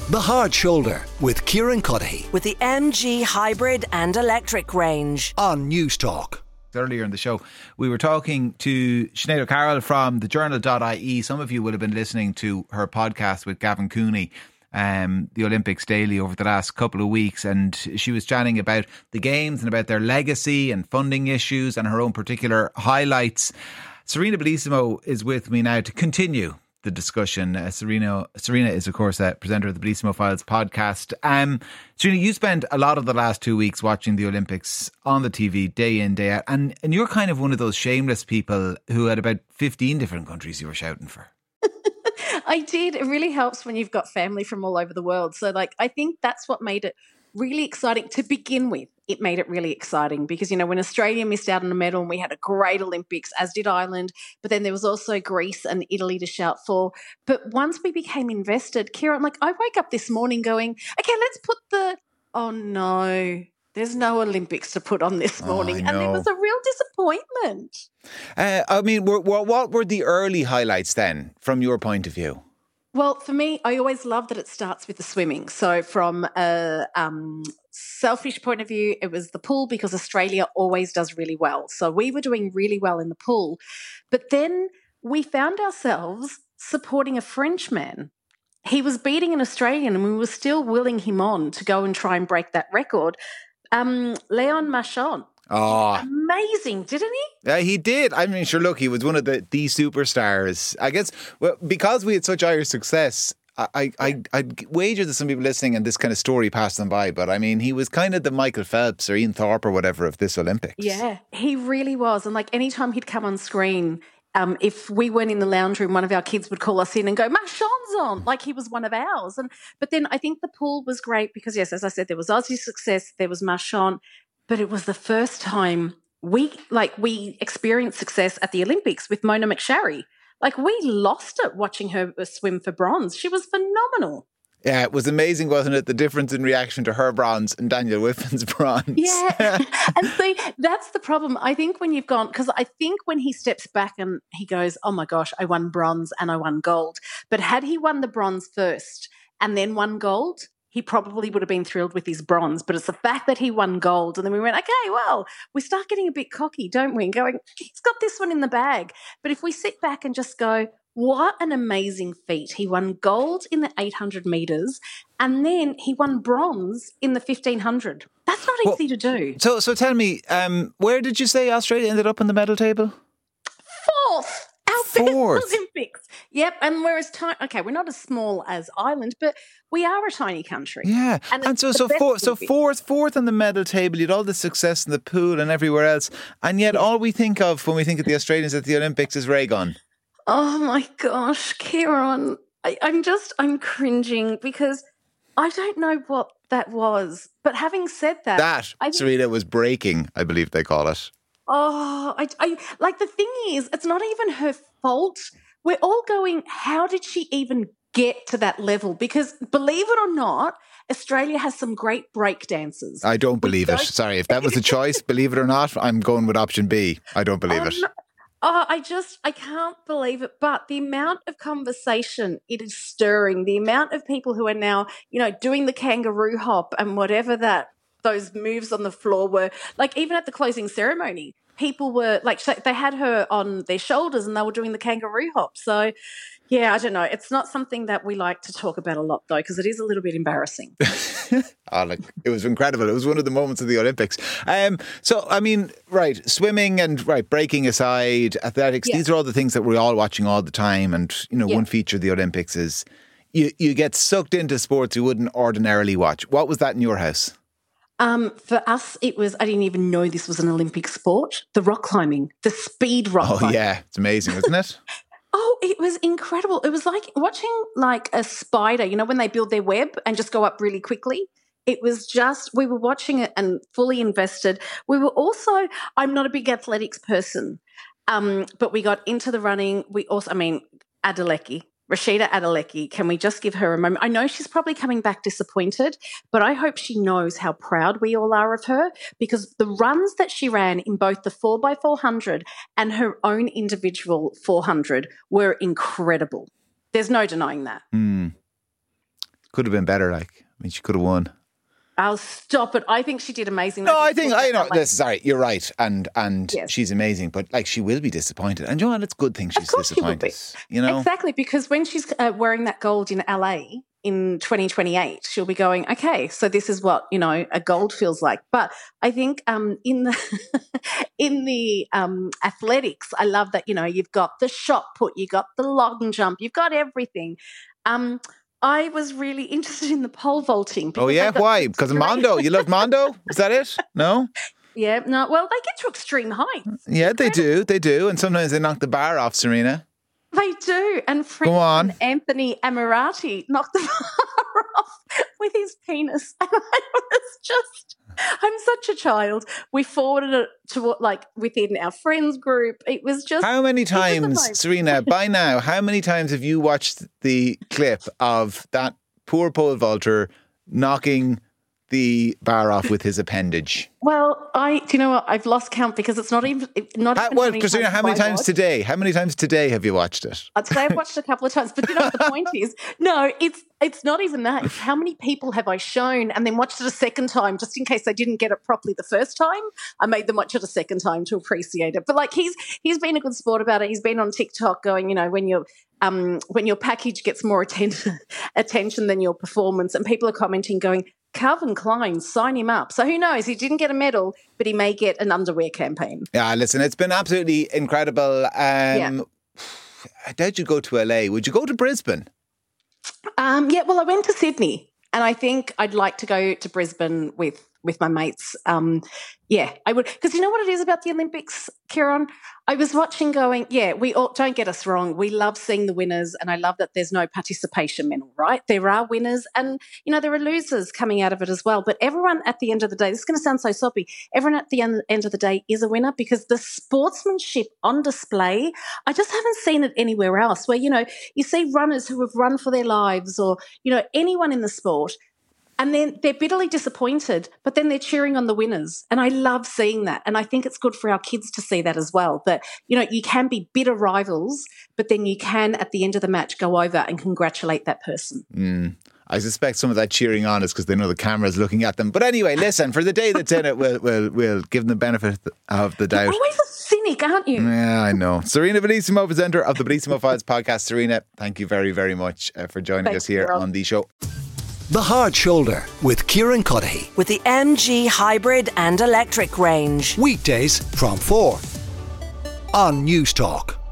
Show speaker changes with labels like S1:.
S1: The Hard Shoulder with Kieran Cuddihy
S2: with the MG hybrid and electric range
S1: on News Talk.
S3: Earlier in the show, we were talking to Sinead O'Carroll from thejournal.ie. Some of you will have been listening to her podcast with Gavin Cooney, the Olympics Daily, over the last couple of weeks, and she was chatting about the games and about their legacy and funding issues and her own particular highlights. Serena Bellissimo is with me now to continue the discussion. Serena is, of course, a presenter of the Bellissimo Files podcast. Serena, you spent a lot of the last 2 weeks watching the Olympics on the TV day in, day out, and you're kind of one of those shameless people who had about 15 different countries you were shouting for.
S4: I did. It really helps when you've got family from all over the world. So, I think that's what made it really exciting to begin with. It made it really exciting because, when Australia missed out on a medal and we had a great Olympics, as did Ireland, but then there was also Greece and Italy to shout for. But once we became invested, Kieran, I wake up this morning going, okay, let's put oh no, there's no Olympics to put on this morning. And it was a real disappointment.
S3: What were the early highlights then, from your point of view?
S4: Well, for me, I always love that it starts with the swimming. So from a selfish point of view, it was the pool because Australia always does really well. So we were doing really well in the pool. But then we found ourselves supporting a Frenchman. He was beating an Australian and we were still willing him on to go and try and break that record. Leon Marchand.
S3: Oh,
S4: amazing, didn't he?
S3: Yeah, he did. I mean, sure, look, he was one of the superstars. I guess, well, because we had such Irish success, I'd wager that some people listening and this kind of story passed them by, but I mean, he was kind of the Michael Phelps or Ian Thorpe or whatever of this Olympics.
S4: Yeah, he really was. And anytime he'd come on screen, if we weren't in the lounge room, one of our kids would call us in and go, Marchand's on, like he was one of ours. But then I think the pool was great because, yes, as I said, there was Aussie success, there was Marchand. But it was the first time we experienced success at the Olympics with Mona McSharry. We lost it watching her swim for bronze. She was phenomenal.
S3: Yeah, it was amazing, wasn't it? The difference in reaction to her bronze and Daniel Whiffen's bronze.
S4: Yeah. And see, that's the problem. I think when you've gone, because I think when he steps back and he goes, oh my gosh, I won bronze and I won gold. But had he won the bronze first and then won gold, he probably would have been thrilled with his bronze, but it's the fact that he won gold. And then we went, okay, well, we start getting a bit cocky, don't we? And going, he's got this one in the bag. But if we sit back and just go, what an amazing feat. He won gold in the 800 metres and then he won bronze in the 1500. That's not easy to do.
S3: So tell me, where did you say Australia ended up on the medal table?
S4: Fourth. Our best Olympics. Yep, and we're we're not as small as Ireland, but we are a tiny country.
S3: Yeah, and so fourth on the medal table. You had all the success in the pool and everywhere else, and yet all we think of when we think of the Australians at the Olympics is Ray Gunn.
S4: Oh my gosh, Kieran, I'm cringing because I don't know what that was. But having said that,
S3: Serena was breaking, I believe they call it.
S4: Oh, the thing is, it's not even her fault. We're all going, how did she even get to that level? Because believe it or not, Australia has some great break dancers.
S3: I don't believe it. Sorry, if that was a choice, believe it or not, I'm going with option B. I don't believe it.
S4: No. Oh, I can't believe it. But the amount of conversation it is stirring, the amount of people who are now, doing the kangaroo hop and whatever those moves on the floor were, even at the closing ceremony, people were they had her on their shoulders and they were doing the kangaroo hop. So, yeah, I don't know. It's not something that we like to talk about a lot, though, because it is a little bit embarrassing.
S3: It was incredible. It was one of the moments of the Olympics. Swimming and breaking aside, athletics, these are all the things that we're all watching all the time. And, one feature of the Olympics is you get sucked into sports you wouldn't ordinarily watch. What was that in your house?
S4: For us, it was, I didn't even know this was an Olympic sport, the rock climbing, the speed rock climbing.
S3: Oh, yeah. It's amazing, isn't it?
S4: Oh, it was incredible. It was like watching a spider, when they build their web and just go up really quickly. It was just, we were watching it and fully invested. We were also, I'm not a big athletics person, but we got into the running. We also, Adelecki. Rashida Adelecki, can we just give her a moment? I know she's probably coming back disappointed, but I hope she knows how proud we all are of her because the runs that she ran in both the 4x400 and her own individual 400 were incredible. There's no denying that.
S3: Could have been better. She could have won.
S4: I'll stop it. I think she did amazing.
S3: No, I think sorry, you're right, and yes. She's amazing, but she will be disappointed. And you know what? It's a good thing she's disappointed. You know,
S4: exactly, because when she's wearing that gold in LA in 2028, she'll be going, okay, so this is what a gold feels like. But I think in the athletics, I love that you've got the shot put, you got the long jump, you've got everything. I was really interested in the pole vaulting.
S3: Oh, yeah? Why? Because of Mondo? You love Mondo? Is that it? No?
S4: Yeah, no. Well, they get to extreme heights.
S3: Yeah, they do. They do. And sometimes they knock the bar off, Serena.
S4: They do. And Anthony Ammirati knocked the bar off with his penis. And I'm such a child. We forwarded it to within our friends group. It was just...
S3: How many times, Serena, by now, how many times have you watched the clip of that poor pole vaulter knocking the bar off with his appendage?
S4: Well, do you know what? I've lost count because it's not even...
S3: Christina, how many times today? How many times today have you watched it?
S4: Today I've watched it a couple of times. But you know what the point is? No, it's not even that. It's how many people have I shown and then watched it a second time just in case they didn't get it properly the first time. I made them watch it a second time to appreciate it. But he's been a good sport about it. He's been on TikTok going, when your package gets more attention than your performance, and people are commenting going, Calvin Klein, sign him up. So who knows? He didn't get a medal, but he may get an underwear campaign.
S3: Yeah, listen, it's been absolutely incredible. I doubt you'd go to LA. Would you go to Brisbane?
S4: Well, I went to Sydney, and I think I'd like to go to Brisbane with my mates. I would, because you know what it is about the Olympics, Kieran? I was watching going, we all, don't get us wrong, we love seeing the winners, and I love that there's no participation medal, right? There are winners and, there are losers coming out of it as well. But everyone at the end of the day, this is going to sound so soppy, everyone at the end of the day is a winner, because the sportsmanship on display, I just haven't seen it anywhere else, where, you see runners who have run for their lives, or, anyone in the sport, and then they're bitterly disappointed, but then they're cheering on the winners. And I love seeing that. And I think it's good for our kids to see that as well. That, you can be bitter rivals, but then you can, at the end of the match, go over and congratulate that person.
S3: I suspect some of that cheering on is because they know the camera's looking at them. But anyway, listen, for the day that's in it, we'll give them the benefit of the doubt.
S4: You're always a cynic, aren't you?
S3: Yeah, I know. Serena Bellissimo, presenter of the Bellissimo Files podcast. Serena, thank you very, very much for joining us here on the show.
S1: The Hard Shoulder with Kieran Cuddihy.
S2: With the MG hybrid and electric range.
S1: Weekdays from 4 on News Talk.